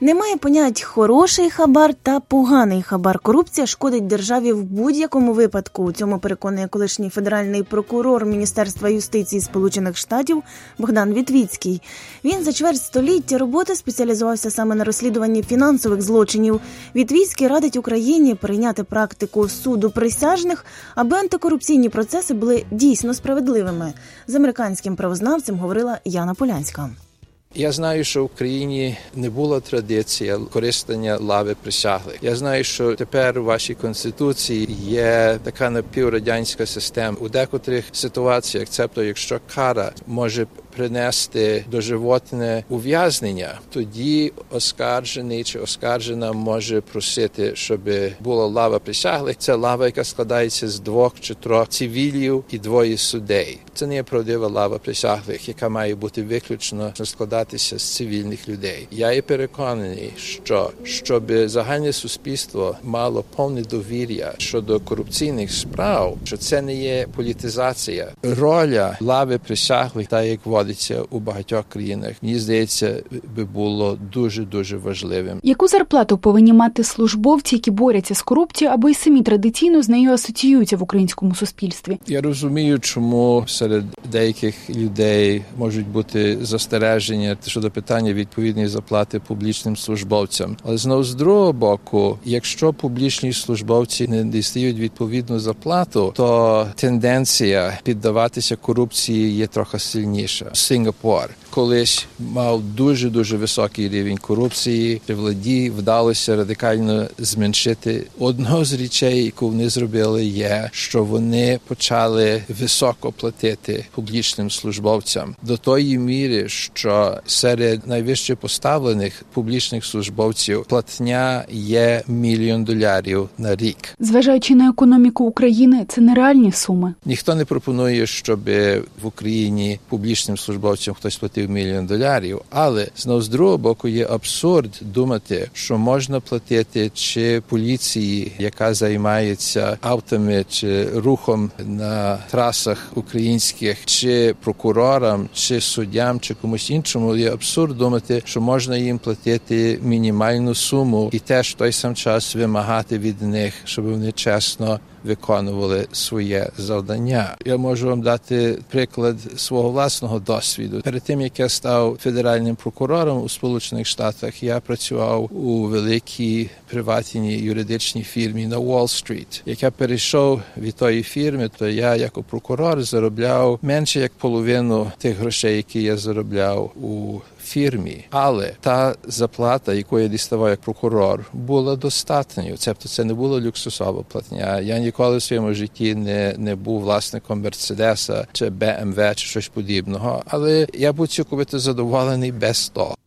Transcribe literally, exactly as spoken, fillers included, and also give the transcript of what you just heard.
Немає понять «хороший хабар» та «поганий хабар». Корупція шкодить державі в будь-якому випадку. У цьому переконує колишній федеральний прокурор Міністерства юстиції Сполучених Штатів Богдан Вітвіцький. Він за чверть століття роботи спеціалізувався саме на розслідуванні фінансових злочинів. Вітвіцький радить Україні прийняти практику суду присяжних, аби антикорупційні процеси були дійсно справедливими. З американським правознавцем говорила Яна Полянська. Я знаю, що в Україні не була традиція користання лави присяглих. Я знаю, що тепер у вашій Конституції є така напіврадянська система. У декотрих ситуаціях, цебто якщо кара може принести доживотне ув'язнення, тоді оскаржений чи оскаржена може просити, щоб була лава присяглих. Це лава, яка складається з двох чи трьох цивілів і двоє судей. Це не є правдива лава присяглих, яка має бути виключно складатися з цивільних людей. Я є переконаний, що щоб загальне суспільство мало повне довір'я щодо корупційних справ, що це не є політизація. Роля лави присяглих, та як водиться у багатьох країнах, мені здається, би було дуже-дуже важливим. Яку зарплату повинні мати службовці, які борються з корупцією, або й самі традиційно з нею асоціюються в українському суспільстві? Я розумію, чому серед деяких людей можуть бути застереження щодо питання відповідної заплати публічним службовцям. Але знову з другого боку, якщо публічні службовці не дістають відповідну заплату, то тенденція піддаватися корупції є трохи сильніша. Сингапур колись мав дуже-дуже високий рівень корупції. При владі вдалося радикально зменшити. Одного з речей, яку вони зробили, є, що вони почали високо платити публічним службовцям. До тої міри, що серед найвище поставлених публічних службовців платня є мільйон доларів на рік. Зважаючи на економіку України, це нереальні суми. Ніхто не пропонує, щоб в Україні публічним службовцям хтось платив мільйон доларів, але знову з другого боку є абсурд думати, що можна платити чи поліції, яка займається автами чи рухом на трасах українських, чи прокурорам, чи суддям, чи комусь іншому. Є абсурд думати, що можна їм платити мінімальну суму і теж в той сам час вимагати від них, щоб вони чесно виконували своє завдання. Я можу вам дати приклад свого власного досвіду. Перед тим, як я став федеральним прокурором у Сполучених Штатах, я працював у великій приватній юридичній фірмі на Уолл-стріт. Як я перейшов від тої фірми, то я, як прокурор, заробляв менше як половину тих грошей, які я заробляв у фірмі. Але та заплата, яку я діставав як прокурор, була достатньою. Тобто це не було люксусова платня. Я ніколи в своєму житті не, не був власником Мерседеса чи Бе Ем Ве чи щось подібного. Але я був цілковито задоволений без того.